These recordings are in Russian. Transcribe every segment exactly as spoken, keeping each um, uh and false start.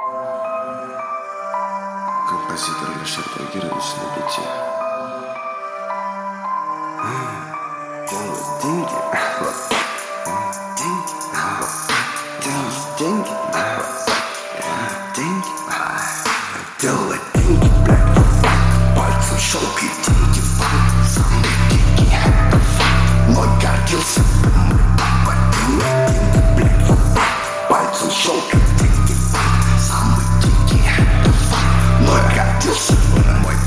Композитор Алишер Багирович на бите. Делать деньги, деньги, делать деньги, деньги, делать деньги, блядь, пальцем щелкай деньги, самый дикий, но гордился, папа, делать деньги, блядь, пальцем щелкай деньги, самый дикий, но гордился, мой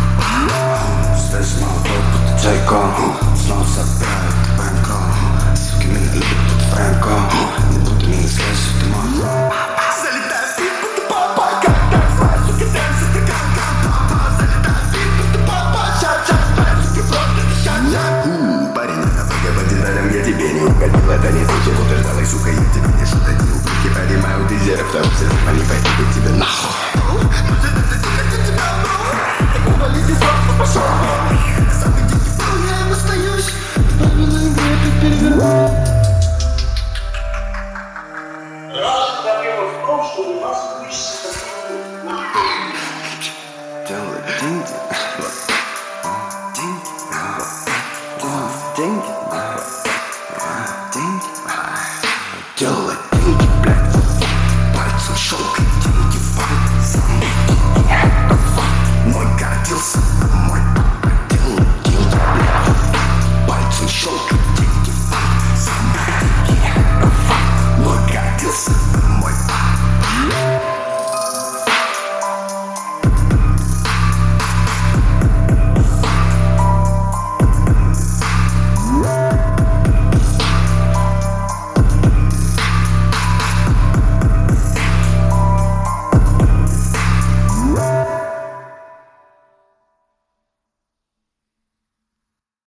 здесь молодой под чайком, снова собирает банку, суки меня любят под Фрэнко, не буду меня слышать, ты мой папа, залетай в пип, ты папа, когда твоя сука дэнс, ты как папа, залетай в пип, ты папа, ча-ча, твоя сука просто ты ча-ча. Парень, я по деталям, я тебе не угодил, это не случай, утверждалой, сука, я тебе не шутодил, я понимаю, ты зерк, второй всех, а не пойти к тебе нахуй. Может, это ты, как у тебя, бро, ували здесь просто пошел, самый дикий был, я им остаюсь, правила игры опять переверну. Разум проблема в том, что у нас высший такой. Делать деньги, деньги, делать деньги, деньги, делать деньги, блядь, пальцем щелкай.